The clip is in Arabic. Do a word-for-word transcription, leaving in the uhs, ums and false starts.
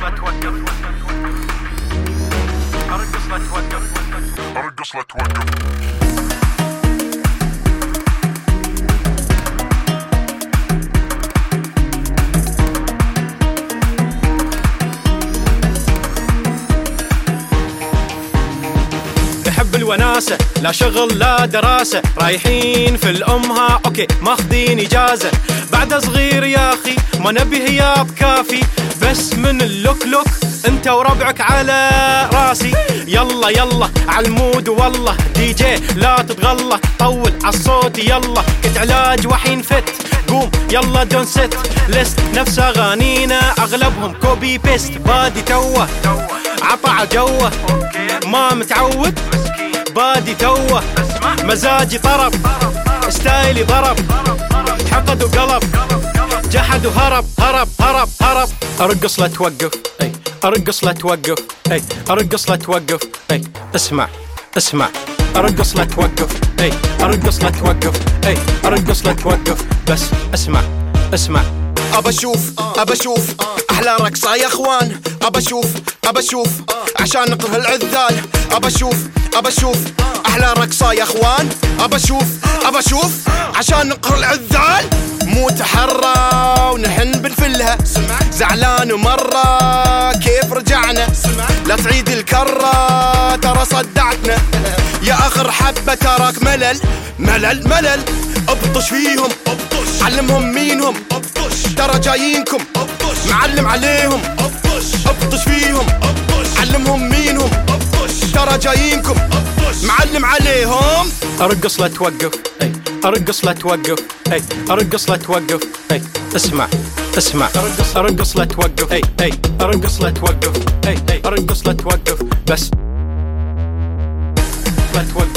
لا توقف ارقص لا توقف ارقص لا توقف. يحب الوناسة لا شغل لا دراسة، رايحين في الأمها أوكي ماخذين إجازة. بعد صغير يا أخي ما نبي هياب كافي، بس من اللوك لوك انت وربعك على راسي. يلا يلا عالمود والله دي جي لا تتغلى، طول عالصوت يلا كنت علاج وحين فت. قوم يلا دون ست لست نفس اغانينا اغلبهم كوبي بيست. بادي توه عطع جوه ما متعود، بادي توه مزاجي طرب ستايلي ضرب، حقد وقلب جحد وهرب هرب هرب هرب. ارقص لا توقف اي ارقص لا توقف اي ارقص لا توقف اي اسمع اسمع. ارقص لا توقف اي ارقص لا توقف اي ارقص لا توقف بس اسمع اسمع. ابى اشوف ابى اشوف احلى رقصه يا اخوان، ابى اشوف ابى اشوف عشان نقهر العذال. ابى اشوف ابى اشوف احلى رقصه يا اخوان، ابى اشوف ابى اشوف عشان نقهر العذال. مو تحرى ونحن بنفلها، زعلان ومره كيف رجعنا، لا تعيد الكره ترى صدعتنا يا اخر حبه تراك ملل ملل ملل. ابطش فيهم ابطش علمهم مينهم ابطش ترى جايينكم ابطش معلم عليهم ابطش ابطش فيهم ابطش علمهم مينهم ابطش ترى جايينكم ابطش معلم عليهم. ارقص لا توقف اي ارقص لا توقف اي ارقص لا توقف اي اسمع اسمع. ارقص ارقص لا توقف اي اي ارقص لا توقف اي اي ارقص لا توقف بس لا توقف.